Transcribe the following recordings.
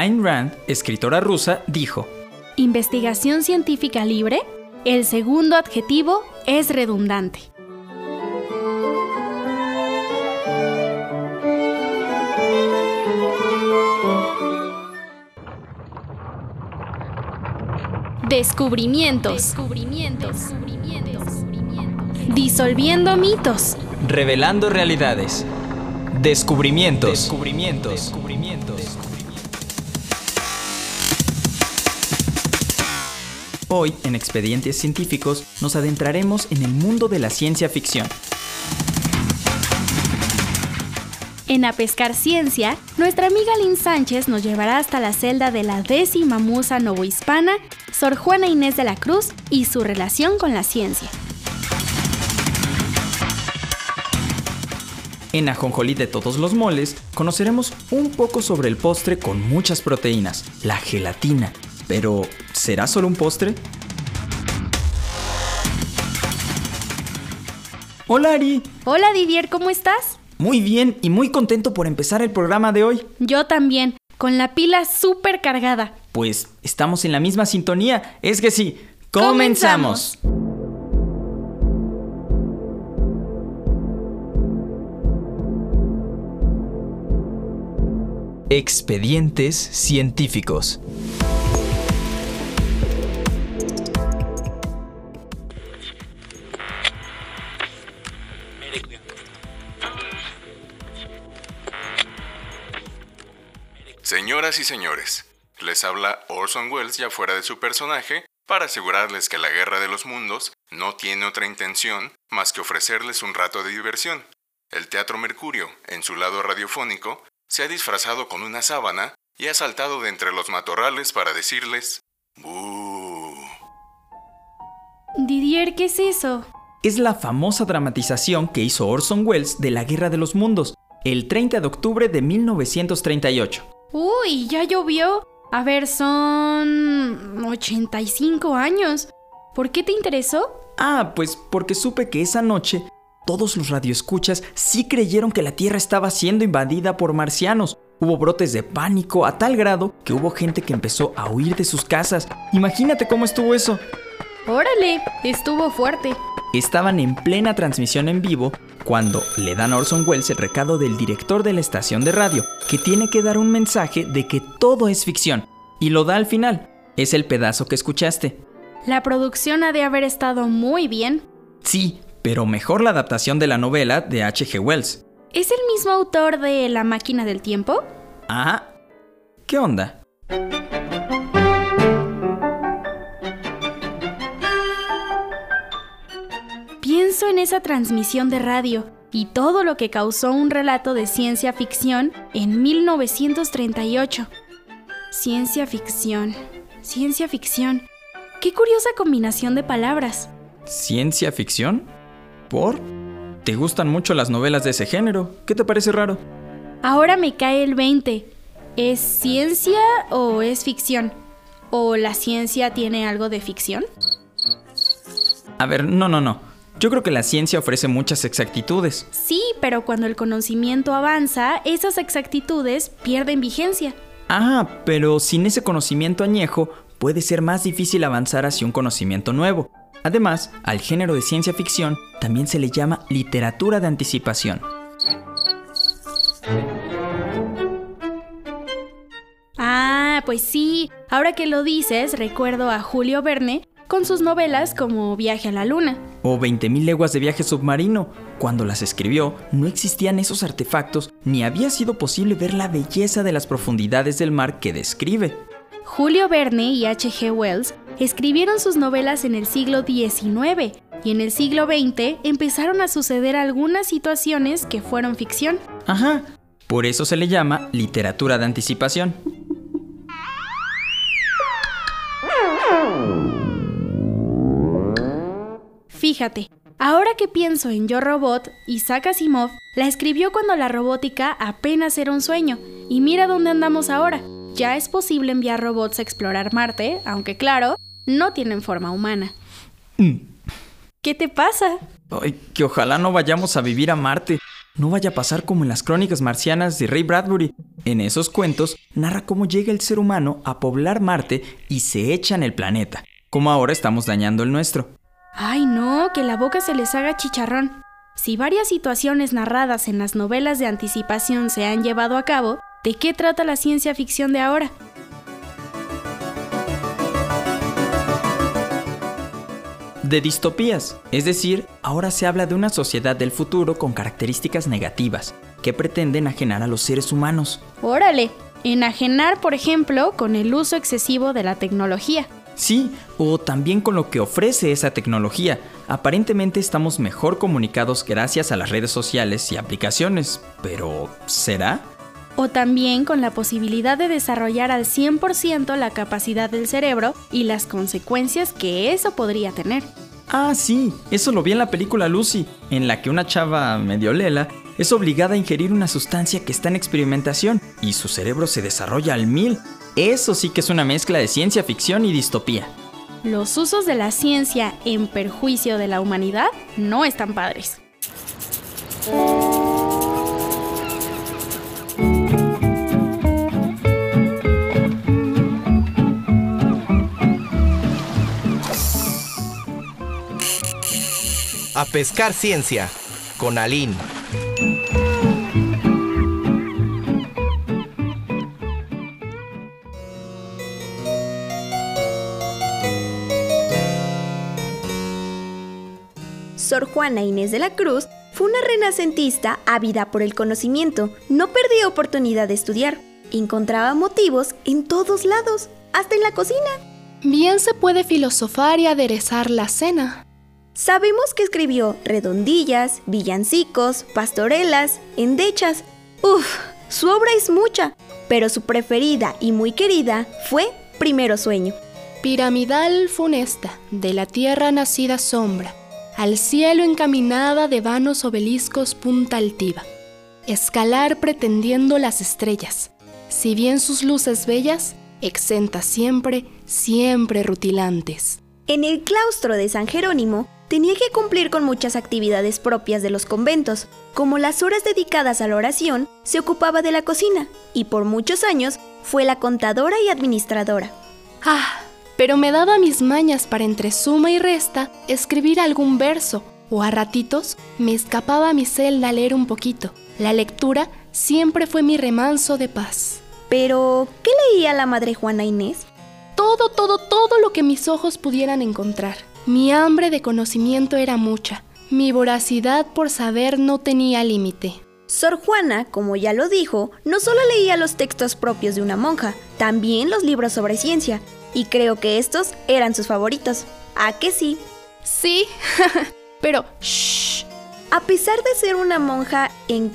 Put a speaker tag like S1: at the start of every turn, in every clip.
S1: Ayn Rand, escritora rusa, dijo:
S2: ¿investigación científica libre? El segundo adjetivo es redundante. Descubrimientos. Disolviendo mitos.
S1: Revelando realidades. Descubrimientos. Hoy, en Expedientes Científicos, nos adentraremos en el mundo de la ciencia ficción.
S2: En A Pescar Ciencia, nuestra amiga Lynn Sánchez nos llevará hasta la celda de la 10ª musa novohispana, Sor Juana Inés de la Cruz, y su relación con la ciencia.
S1: En Ajonjolí de todos los moles, conoceremos un poco sobre el postre con muchas proteínas, la gelatina. Pero, ¿será solo un postre? ¡Hola, Ari!
S2: Hola, Didier, ¿cómo estás?
S1: Muy bien y muy contento por empezar el programa de hoy.
S2: Yo también, con la pila súper cargada.
S1: Pues estamos en la misma sintonía, es que sí. ¡Comenzamos! Expedientes Científicos.
S3: Señoras y señores, les habla Orson Welles ya fuera de su personaje para asegurarles que la Guerra de los Mundos no tiene otra intención más que ofrecerles un rato de diversión. El Teatro Mercurio, en su lado radiofónico, se ha disfrazado con una sábana y ha saltado de entre los matorrales para decirles ¡Bú!
S2: Didier, ¿qué es eso?
S1: Es la famosa dramatización que hizo Orson Welles de la Guerra de los Mundos, el 30 de octubre de 1938.
S2: ¡Uy, ya llovió! A ver, son 85 años. ¿Por qué te interesó?
S1: Pues porque supe que esa noche todos los radioescuchas sí creyeron que la Tierra estaba siendo invadida por marcianos. Hubo brotes de pánico a tal grado que hubo gente que empezó a huir de sus casas. Imagínate cómo estuvo eso.
S2: ¡Órale! Estuvo fuerte.
S1: Estaban en plena transmisión en vivo cuando le dan a Orson Welles el recado del director de la estación de radio, que tiene que dar un mensaje de que todo es ficción, y lo da al final. Es el pedazo que escuchaste.
S2: La producción ha de haber estado muy bien.
S1: Sí, pero mejor la adaptación de la novela de H.G. Wells.
S2: ¿Es el mismo autor de La máquina del tiempo?
S1: ¿Qué onda?
S2: Pienso en esa transmisión de radio y todo lo que causó un relato de ciencia ficción en 1938. Ciencia ficción. Qué curiosa combinación de palabras.
S1: ¿Ciencia ficción? ¿Por? ¿Te gustan mucho las novelas de ese género? ¿Qué te parece raro?
S2: Ahora me cae el 20. ¿Es ciencia o es ficción? ¿O la ciencia tiene algo de ficción?
S1: A ver, no. Yo creo que la ciencia ofrece muchas exactitudes.
S2: Sí, pero cuando el conocimiento avanza, esas exactitudes pierden vigencia.
S1: Pero sin ese conocimiento añejo, puede ser más difícil avanzar hacia un conocimiento nuevo. Además, al género de ciencia ficción también se le llama literatura de anticipación.
S2: Pues sí. Ahora que lo dices, recuerdo a Julio Verne con sus novelas como Viaje a la Luna.
S1: O 20.000 leguas de viaje submarino. Cuando las escribió, no existían esos artefactos, ni había sido posible ver la belleza de las profundidades del mar que describe.
S2: Julio Verne y H.G. Wells escribieron sus novelas en el siglo XIX, y en el siglo XX empezaron a suceder algunas situaciones que fueron ficción.
S1: Por eso se le llama literatura de anticipación.
S2: Fíjate, ahora que pienso en Yo Robot, Isaac Asimov la escribió cuando la robótica apenas era un sueño, y mira dónde andamos ahora. Ya es posible enviar robots a explorar Marte, aunque claro, no tienen forma humana.
S1: Mm.
S2: ¿Qué te pasa?
S1: Ay, que ojalá no vayamos a vivir a Marte. No vaya a pasar como en las crónicas marcianas de Ray Bradbury. En esos cuentos narra cómo llega el ser humano a poblar Marte y se echan el planeta, como ahora estamos dañando el nuestro.
S2: Ay no, que la boca se les haga chicharrón. Si varias situaciones narradas en las novelas de anticipación se han llevado a cabo, ¿de qué trata la ciencia ficción de ahora?
S1: De distopías, es decir, ahora se habla de una sociedad del futuro con características negativas, que pretende enajenar a los seres humanos.
S2: ¡Órale! Enajenar, por ejemplo, con el uso excesivo de la tecnología.
S1: Sí, o también con lo que ofrece esa tecnología. Aparentemente estamos mejor comunicados gracias a las redes sociales y aplicaciones, pero ¿será?
S2: O también con la posibilidad de desarrollar al 100% la capacidad del cerebro y las consecuencias que eso podría tener.
S1: Ah, sí, eso lo vi en la película Lucy, en la que una chava medio lela es obligada a ingerir una sustancia que está en experimentación y su cerebro se desarrolla al 1000. Eso sí que es una mezcla de ciencia ficción y distopía.
S2: Los usos de la ciencia en perjuicio de la humanidad no están padres.
S4: A pescar ciencia, con Aline.
S5: Sor Juana Inés de la Cruz fue una renacentista ávida por el conocimiento. No perdía oportunidad de estudiar. Encontraba motivos en todos lados, hasta en la cocina.
S6: Bien se puede filosofar y aderezar la cena.
S5: Sabemos que escribió redondillas, villancicos, pastorelas, endechas. Su obra es mucha, pero su preferida y muy querida fue Primero Sueño.
S6: Piramidal funesta, de la tierra nacida sombra, al cielo encaminada de vanos obeliscos punta altiva. Escalar pretendiendo las estrellas, si bien sus luces bellas, exentas siempre, siempre rutilantes.
S5: En el claustro de San Jerónimo, tenía que cumplir con muchas actividades propias de los conventos. Como las horas dedicadas a la oración, se ocupaba de la cocina y por muchos años fue la contadora y administradora.
S6: Pero me daba mis mañas para entre suma y resta escribir algún verso, o a ratitos me escapaba a mi celda a leer un poquito. La lectura siempre fue mi remanso de paz.
S5: Pero, ¿qué leía la madre Juana Inés?
S6: Todo lo que mis ojos pudieran encontrar. Mi hambre de conocimiento era mucha. Mi voracidad por saber no tenía límite.
S5: Sor Juana, como ya lo dijo, no solo leía los textos propios de una monja, también los libros sobre ciencia. Y creo que estos eran sus favoritos. ¿A que sí?
S6: Sí, pero shh.
S5: A pesar de ser una monja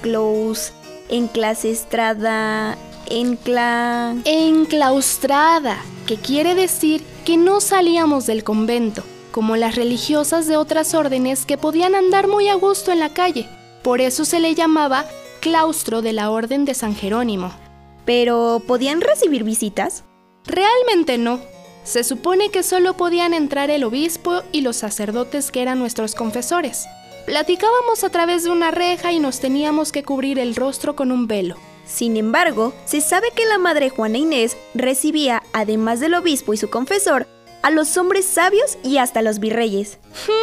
S6: enclaustrada, que quiere decir que no salíamos del convento, como las religiosas de otras órdenes que podían andar muy a gusto en la calle. Por eso se le llamaba claustro de la Orden de San Jerónimo.
S5: ¿Pero podían recibir visitas?
S6: Realmente no. Se supone que solo podían entrar el obispo y los sacerdotes que eran nuestros confesores. Platicábamos a través de una reja y nos teníamos que cubrir el rostro con un velo.
S5: Sin embargo, se sabe que la madre Juana Inés recibía, además del obispo y su confesor, a los hombres sabios y hasta los virreyes.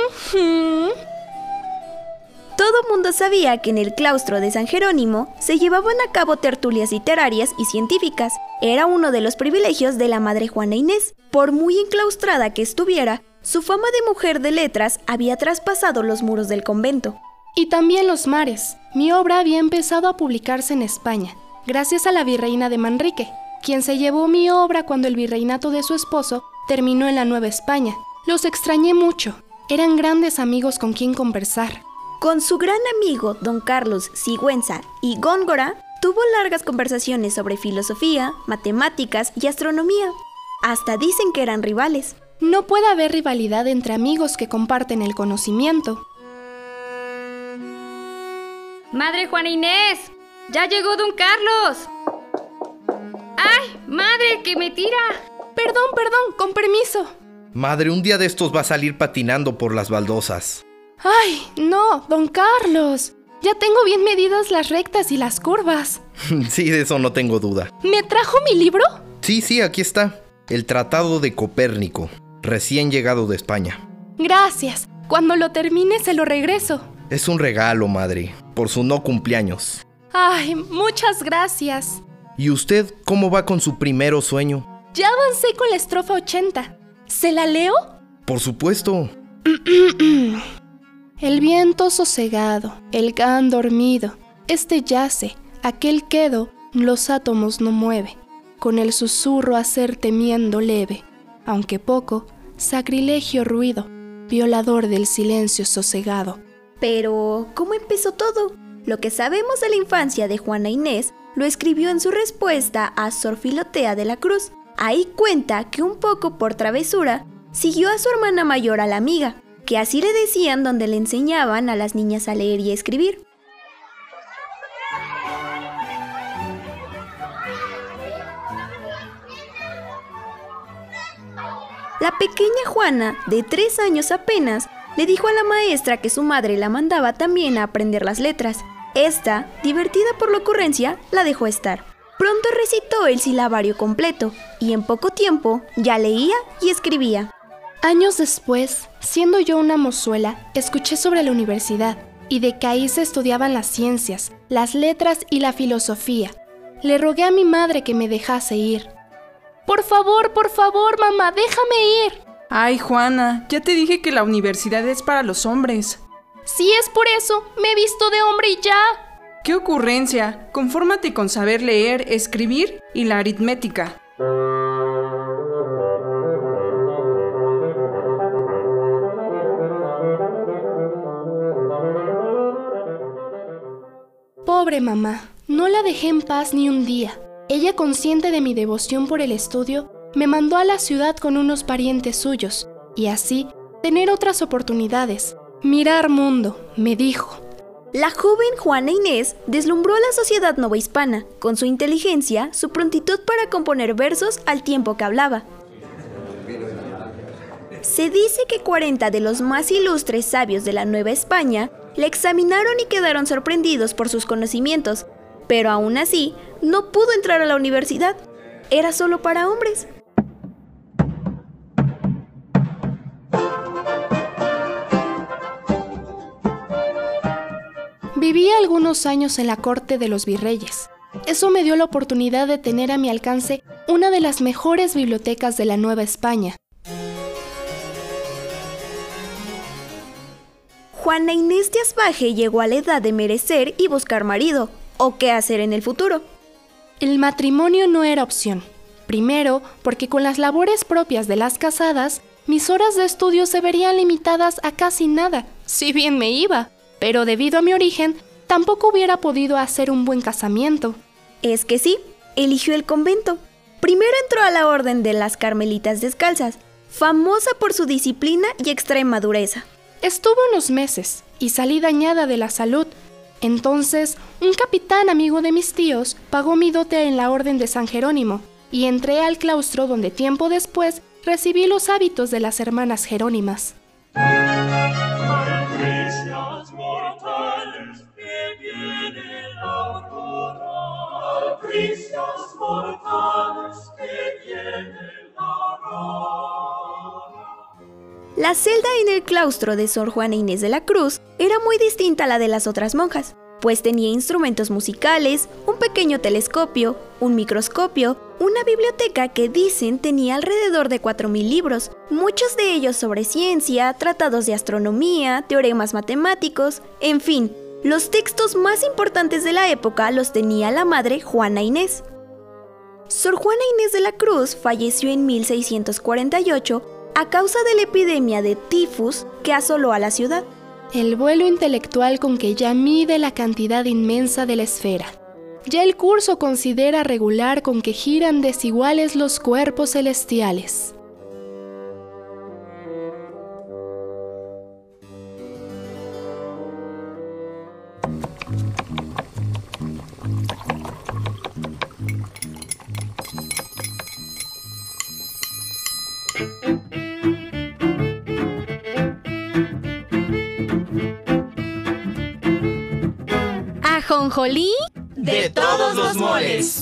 S5: Todo mundo sabía que en el claustro de San Jerónimo se llevaban a cabo tertulias literarias y científicas. Era uno de los privilegios de la madre Juana Inés. Por muy enclaustrada que estuviera, su fama de mujer de letras había traspasado los muros del convento.
S6: Y también los mares. Mi obra había empezado a publicarse en España, gracias a la virreina de Manrique, quien se llevó mi obra cuando el virreinato de su esposo terminó en la Nueva España. Los extrañé mucho. Eran grandes amigos con quien conversar.
S5: Con su gran amigo, don Carlos Sigüenza y Góngora, tuvo largas conversaciones sobre filosofía, matemáticas y astronomía. Hasta dicen que eran rivales.
S6: No puede haber rivalidad entre amigos que comparten el conocimiento.
S7: ¡Madre Juana Inés! ¡Ya llegó don Carlos! ¡Ay, madre, que me tira!
S6: Perdón, con permiso.
S4: Madre, un día de estos va a salir patinando por las baldosas.
S6: ¡Ay, no, don Carlos! Ya tengo bien medidas las rectas y las curvas.
S4: Sí, de eso no tengo duda.
S6: ¿Me trajo mi libro?
S4: Sí, aquí está. El Tratado de Copérnico, recién llegado de España.
S6: Gracias. Cuando lo termine se lo regreso.
S4: Es un regalo, madre, por su no cumpleaños.
S6: Ay, muchas gracias.
S4: ¿Y usted cómo va con su primero sueño?
S6: Ya avancé con la estrofa 80. ¿Se la leo?
S4: Por supuesto.
S6: El viento sosegado, el can dormido, este yace, aquel quedo, los átomos no mueve, con el susurro hacer temiendo leve, aunque poco, sacrilegio ruido, violador del silencio sosegado.
S5: Pero, ¿cómo empezó todo? Lo que sabemos de la infancia de Juana Inés lo escribió en su respuesta a Sor Filotea de la Cruz. Ahí cuenta que un poco por travesura, siguió a su hermana mayor a la amiga, que así le decían donde le enseñaban a las niñas a leer y a escribir. La pequeña Juana, de 3 años apenas, le dijo a la maestra que su madre la mandaba también a aprender las letras. Esta, divertida por la ocurrencia, la dejó estar. Pronto recitó el silabario completo y en poco tiempo ya leía y escribía.
S6: Años después, siendo yo una mozuela, escuché sobre la universidad y de que ahí se estudiaban las ciencias, las letras y la filosofía. Le rogué a mi madre que me dejase ir. Por favor, mamá, déjame ir.
S8: Ay, Juana, ya te dije que la universidad es para los hombres.
S6: Si es por eso, me he visto de hombre y ya.
S8: ¡Qué ocurrencia! Confórmate con saber leer, escribir y la aritmética.
S6: Pobre mamá, no la dejé en paz ni un día. Ella, consciente de mi devoción por el estudio, me mandó a la ciudad con unos parientes suyos, y así tener otras oportunidades. Mirar mundo, me dijo.
S5: La joven Juana Inés deslumbró a la sociedad novohispana, con su inteligencia, su prontitud para componer versos al tiempo que hablaba. Se dice que 40 de los más ilustres sabios de la Nueva España la examinaron y quedaron sorprendidos por sus conocimientos, pero aún así no pudo entrar a la universidad. Era solo para hombres.
S6: Viví algunos años en la corte de los virreyes. Eso me dio la oportunidad de tener a mi alcance una de las mejores bibliotecas de la Nueva España.
S5: Juana Inés de Asbaje llegó a la edad de merecer y buscar marido, o qué hacer en el futuro.
S6: El matrimonio no era opción. Primero, porque con las labores propias de las casadas, mis horas de estudio se verían limitadas a casi nada, si bien me iba. Pero debido a mi origen, tampoco hubiera podido hacer un buen casamiento.
S5: Es que sí, eligió el convento. Primero entró a la orden de las Carmelitas Descalzas, famosa por su disciplina y extrema dureza.
S6: Estuve unos meses y salí dañada de la salud. Entonces, un capitán amigo de mis tíos pagó mi dote en la orden de San Jerónimo y entré al claustro donde tiempo después recibí los hábitos de las hermanas jerónimas.
S5: La celda en el claustro de Sor Juana Inés de la Cruz era muy distinta a la de las otras monjas, pues tenía instrumentos musicales, un pequeño telescopio, un microscopio, una biblioteca que dicen tenía alrededor de 4,000 libros, muchos de ellos sobre ciencia, tratados de astronomía, teoremas matemáticos, en fin, los textos más importantes de la época los tenía la madre Juana Inés. Sor Juana Inés de la Cruz falleció en 1648 a causa de la epidemia de tifus que asoló a la ciudad.
S6: El vuelo intelectual con que ya mide la cantidad inmensa de la esfera. Ya el curso considera regular con que giran desiguales los cuerpos celestiales.
S2: ajonjolí
S1: de todos los moles.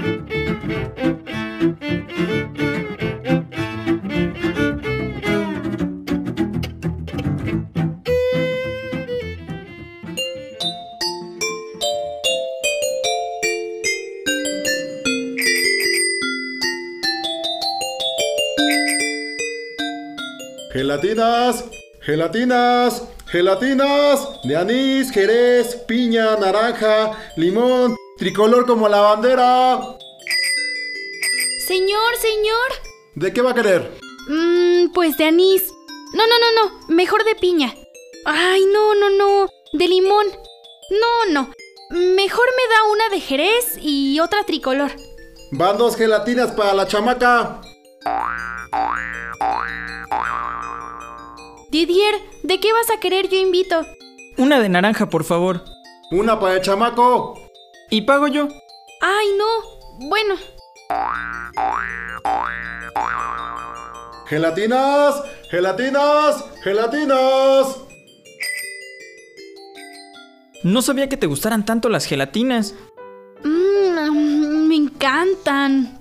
S9: Gelatinas, gelatinas, gelatinas de anís, jerez, piña, naranja, limón, tricolor como la bandera.
S2: Señor.
S9: ¿De qué va a querer?
S2: Pues de anís. No, mejor de piña. Ay, no, de limón. No, mejor me da una de jerez y otra tricolor.
S9: Van 2 gelatinas para la chamaca.
S2: Didier, ¿de qué vas a querer? Yo invito.
S1: Una de naranja, por favor.
S9: Una para el chamaco.
S1: ¿Y pago yo?
S2: Ay, no. Bueno.
S9: Gelatinas, gelatinas, gelatinas.
S1: No sabía que te gustaran tanto las gelatinas.
S2: Me encantan.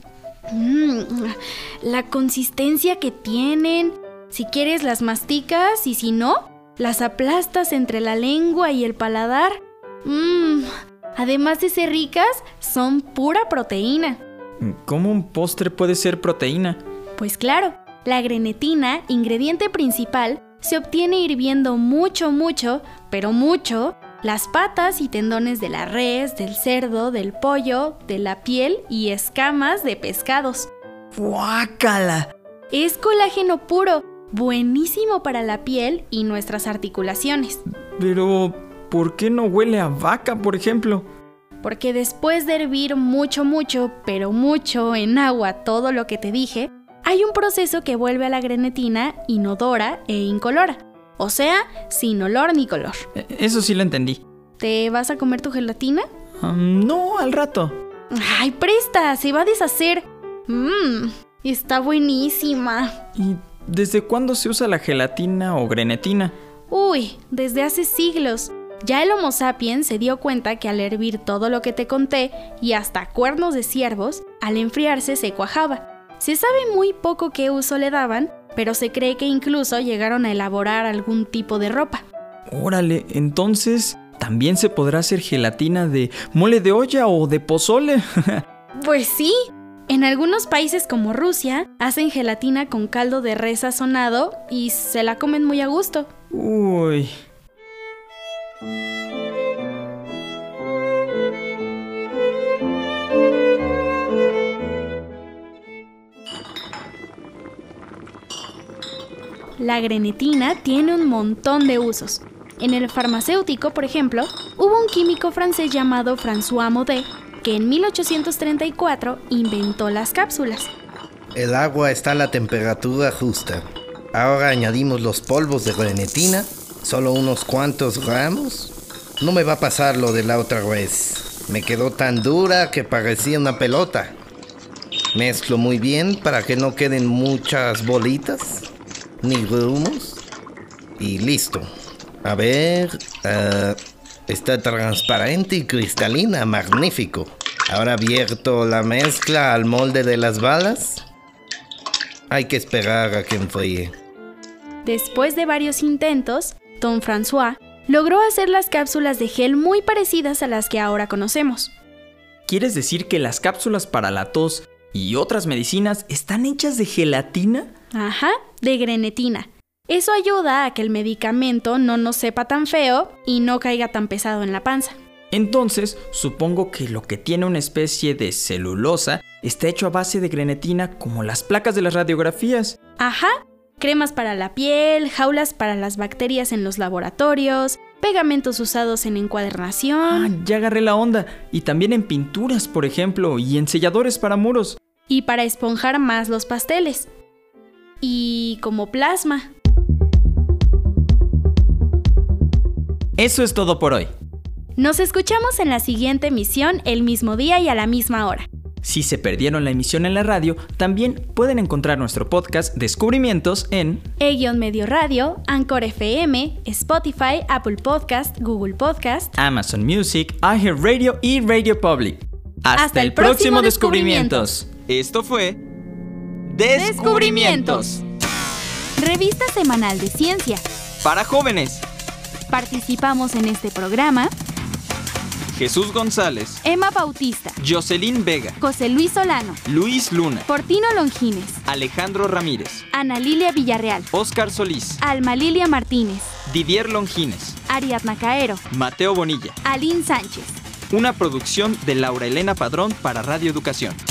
S2: La consistencia que tienen. Si quieres las masticas y si no, las aplastas entre la lengua y el paladar. Además de ser ricas, son pura proteína.
S1: ¿Cómo un postre puede ser proteína?
S2: Pues claro, la grenetina, ingrediente principal, se obtiene hirviendo mucho, pero mucho, las patas y tendones de la res, del cerdo, del pollo, de la piel y escamas de pescados.
S1: ¡Guácala!
S2: Es colágeno puro, buenísimo para la piel y nuestras articulaciones.
S1: Pero, ¿por qué no huele a vaca, por ejemplo?
S2: Porque después de hervir mucho, pero mucho en agua todo lo que te dije, hay un proceso que vuelve a la grenetina inodora e incolora. O sea, sin olor ni color.
S1: Eso sí lo entendí.
S2: ¿Te vas a comer tu gelatina?
S1: No, al rato.
S2: ¡Ay, presta! Se va a deshacer. Está buenísima.
S1: ¿Y desde cuándo se usa la gelatina o grenetina?
S2: Uy, desde hace siglos. Ya el Homo sapiens se dio cuenta que al hervir todo lo que te conté y hasta cuernos de ciervos, al enfriarse se cuajaba. Se sabe muy poco qué uso le daban, pero se cree que incluso llegaron a elaborar algún tipo de ropa.
S1: Órale, entonces, ¿también se podrá hacer gelatina de mole de olla o de pozole?
S2: Pues sí. En algunos países como Rusia, hacen gelatina con caldo de res sazonado y se la comen muy a gusto.
S1: Uy.
S2: La grenetina tiene un montón de usos. En el farmacéutico, por ejemplo, hubo un químico francés llamado François Maudet que en 1834 inventó las cápsulas.
S4: El agua está a la temperatura justa. Ahora añadimos los polvos de grenetina, solo unos cuantos gramos. No me va a pasar lo de la otra vez. Me quedó tan dura que parecía una pelota. Mezclo muy bien para que no queden muchas bolitas ni grumos. Y listo. A ver, está transparente y cristalina, magnífico. Ahora vierto la mezcla al molde de las balas. Hay que esperar a que enfríe.
S2: Después de varios intentos, Don François logró hacer las cápsulas de gel muy parecidas a las que ahora conocemos.
S1: ¿Quieres decir que las cápsulas para la tos y otras medicinas están hechas de gelatina?
S2: Ajá, de grenetina. Eso ayuda a que el medicamento no nos sepa tan feo y no caiga tan pesado en la panza.
S1: Entonces, supongo que lo que tiene una especie de celulosa está hecho a base de grenetina como las placas de las radiografías.
S2: Ajá, cremas para la piel, jaulas para las bacterias en los laboratorios, pegamentos usados en encuadernación.
S1: Ya agarré la onda. Y también en pinturas, por ejemplo, y en selladores para muros.
S2: Y para esponjar más los pasteles. Y como plasma.
S1: Eso es todo por hoy.
S2: Nos escuchamos en la siguiente emisión el mismo día y a la misma hora.
S1: Si se perdieron la emisión en la radio, también pueden encontrar nuestro podcast Descubrimientos en
S2: E-Medio Radio, Anchor FM, Spotify, Apple Podcast, Google Podcast,
S1: Amazon Music, iHeartRadio y Radio Public. Hasta el próximo Descubrimientos. Esto fue Descubrimientos.
S2: Revista semanal de ciencia.
S1: Para jóvenes.
S2: Participamos en este programa
S1: Jesús González,
S2: Emma Bautista,
S1: Jocelyn Vega,
S2: José Luis Solano,
S1: Luis Luna,
S2: Fortino Longines,
S1: Alejandro Ramírez,
S2: Ana Lilia Villarreal,
S1: Óscar Solís,
S2: Alma Lilia Martínez,
S1: Didier Longines,
S2: Ariadna Caero,
S1: Mateo Bonilla.
S2: Aline Sánchez.
S1: Una producción de Laura Elena Padrón para Radio Educación.